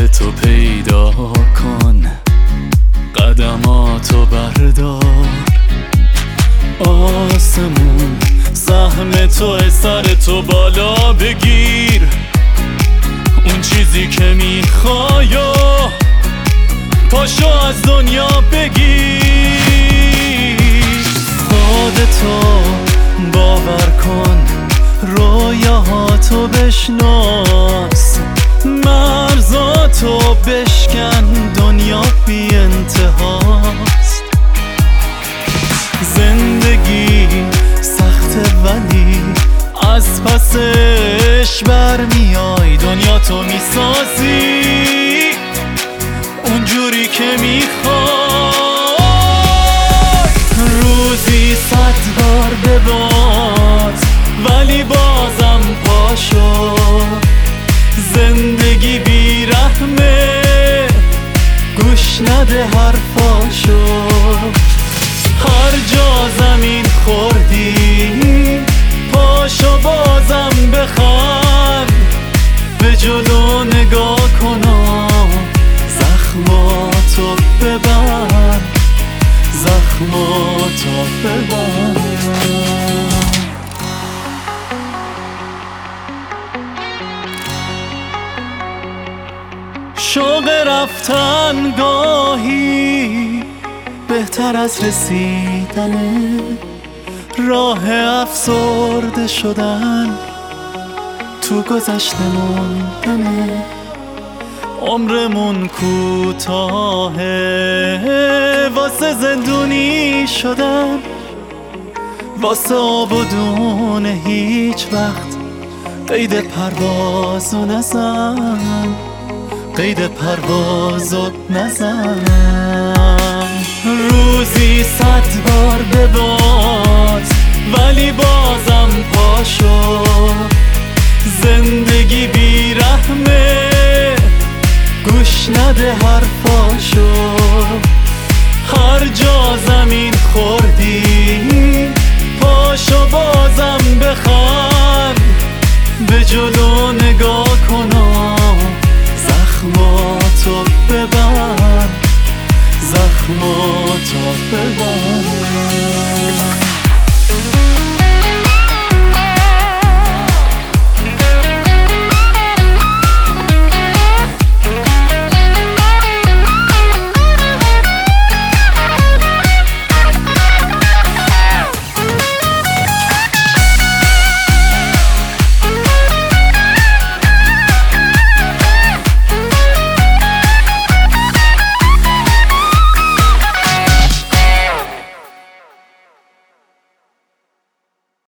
خودتو پیدا کن، قدماتو بردار، آسمون سهم تو سر تو بالا بگیر، اون چیزی که میخوای پاشو از دنیا بگیر. خودتو باور کن، رویاهاتو بشناس، مرزاتو بشکن، دنیا بی انتهاست. زندگی سخته ولی از پسش برمیای، دنیا تو میسازی اونجوری که میخوای. روزی 100 بار بباز ولی بازم پاشو، زندگی بی رحمه گوش نده حرفاشو. هر جا زمین خوردی پاشو بازم بخند، به جلو نگاه کن، زخماتو ببند، زخماتو ببند. شوق رفتن گاهی بهتر از رسیدنه، راه افسرده شدن تو گذشته موندنه. عمرمون کوتاهه واسه زندونی شدن، واسه آبادون هیچ وقت قید پروازو نزن، قید پروازو نزن. روزی 100 بار بباز ولی بازم پاشو، زندگی بی رحمه گوش نده حرفاشو. هر جا زمین خوردی پاشو بازم بخند، به جلو